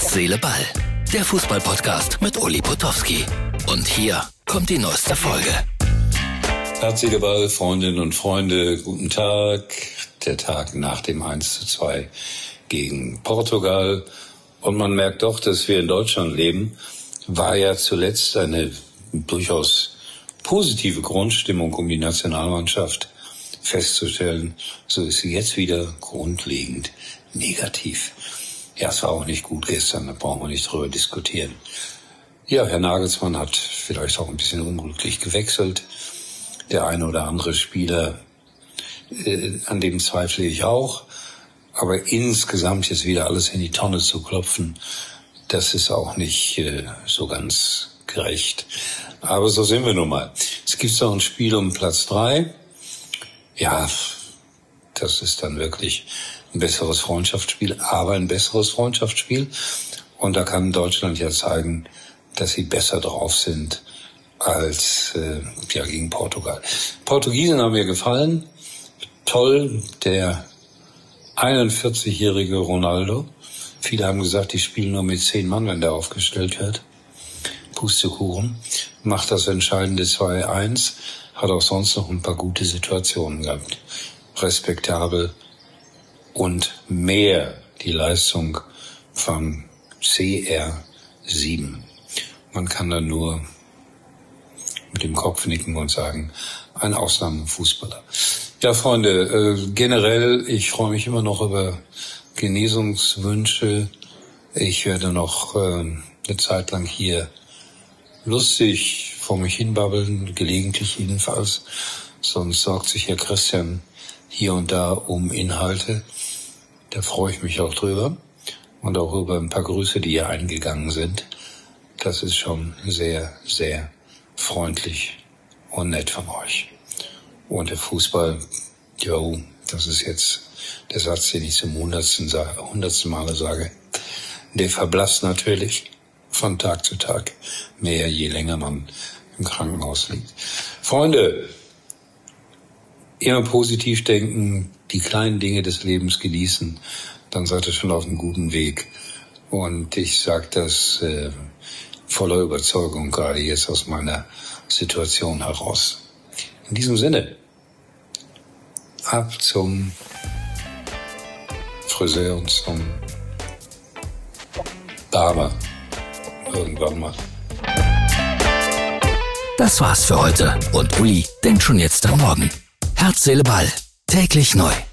Herz, Seele, Ball. Der Fußball-Podcast mit Uli Potowski. Und hier kommt die neueste Folge. Herz, Seele, Ball, Freundinnen und Freunde, guten Tag. Der Tag nach dem 1:2 gegen Portugal. Und man merkt doch, dass wir in Deutschland leben, war ja zuletzt eine durchaus positive Grundstimmung um die Nationalmannschaft festzustellen. So ist sie jetzt wieder grundlegend negativ. Ja, es war auch nicht gut gestern, da brauchen wir nicht drüber diskutieren. Ja, Herr Nagelsmann hat vielleicht auch ein bisschen unglücklich gewechselt. Der eine oder andere Spieler, an dem zweifle ich auch. Aber insgesamt jetzt wieder alles in die Tonne zu klopfen, das ist auch nicht so ganz gerecht. Aber so sind wir nun mal. Es gibt noch ein Spiel um Platz 3. Ja, das ist dann wirklich ein besseres Freundschaftsspiel, aber ein besseres Freundschaftsspiel. Und da kann Deutschland ja zeigen, dass sie besser drauf sind als gegen Portugal. Portugiesen haben mir gefallen. Toll, der 41-jährige Ronaldo. Viele haben gesagt, die spielen nur mit 10 Mann, wenn der aufgestellt wird. Pustekuchen. Macht das entscheidende 2-1. Hat auch sonst noch ein paar gute Situationen gehabt. Respektabel. Und mehr die Leistung von CR7. Man kann da nur mit dem Kopf nicken und sagen, ein Ausnahmefußballer. Ja, Freunde, generell, ich freue mich immer noch über Genesungswünsche. Ich werde noch eine Zeit lang hier lustig vor mich hinbabbeln, gelegentlich jedenfalls. Sonst sorgt sich Herr Christian hier und da um Inhalte. Da freue ich mich auch drüber. Und auch über ein paar Grüße, die hier eingegangen sind. Das ist schon sehr, sehr freundlich und nett von euch. Und der Fußball, jo, das ist jetzt der Satz, den ich zum 100. Male sage. Der verblasst natürlich von Tag zu Tag mehr, je länger man im Krankenhaus liegt. Freunde, immer positiv denken, die kleinen Dinge des Lebens genießen, dann seid ihr schon auf einem guten Weg. Und ich sage das voller Überzeugung, gerade jetzt aus meiner Situation heraus. In diesem Sinne, ab zum Friseur und zum Barber. Irgendwann mal. Das war's für heute. Und Uli denkt schon jetzt am Morgen. Herz, Seele, Ball. Täglich neu.